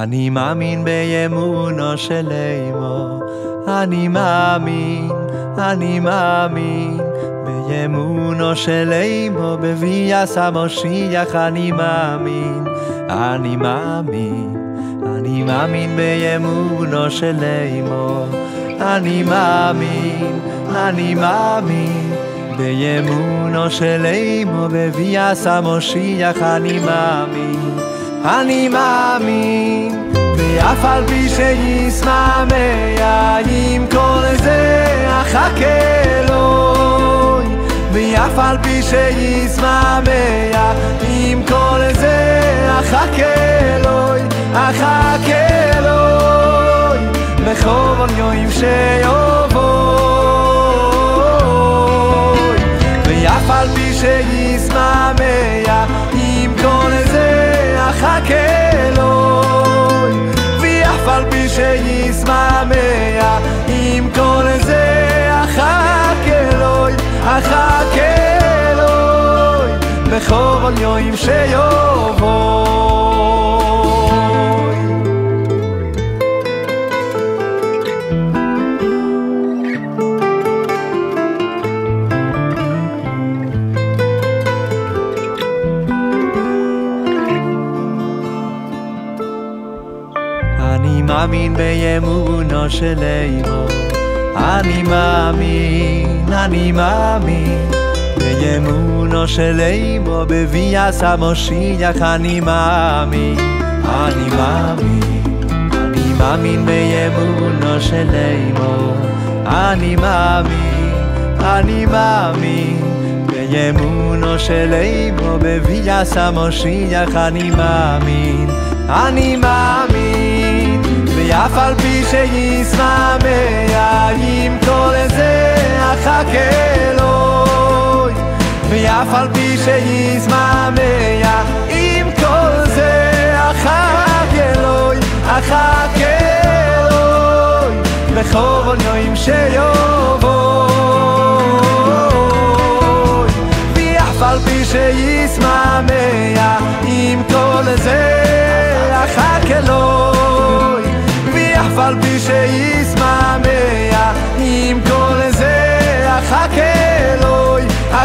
אני מאמין באמונו של אמו, אני מאמין באמונו של אמו, בביאת המשיח אני מאמין באמונו של אמו, אני מאמין באמונו של אמו, בביאת המשיח אני מאמין, ואף על פי שישמח עם כל זה אחכה אלוהי, ואף על פי שישמח עם כל זה אחכה אלוהי, בכל יום שיבוא, ואף על פי שישמח עם כל זה אחכה אלוהי, ואף על פי שישמח עם כל זה אחכה אלוהי, בכל יום שיבוא. אני מאמין באמונו של אמו, אני מאמין באמונו של אמו, בביאת המשיח אני מאמין באמונו של אמו, אני מאמין באמונו של אמו, בביאת המשיח אני מאמין, ואף על פי שישמח עם כל זה אחכה אלוהי, ואף על פי שישמח עם כל זה אחכה אלוהי, בכל יום שיבוא, ואף על פי שישמח עם כל זה אחכה אלוהי, ואף על פי שישמח עם כל זה אחכה אלוהי,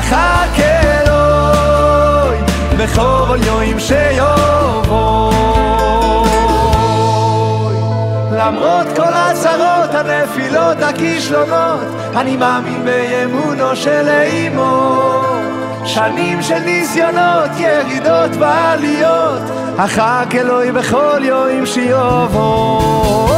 בכל יום שיבוא. למרות כל הצרות, הנפילות, הכישלונות, אני מאמין באמונו של אמו, שנים של ניסיונות, ירידות ועליות, אחכה אלוהי בכל יום שיבוא.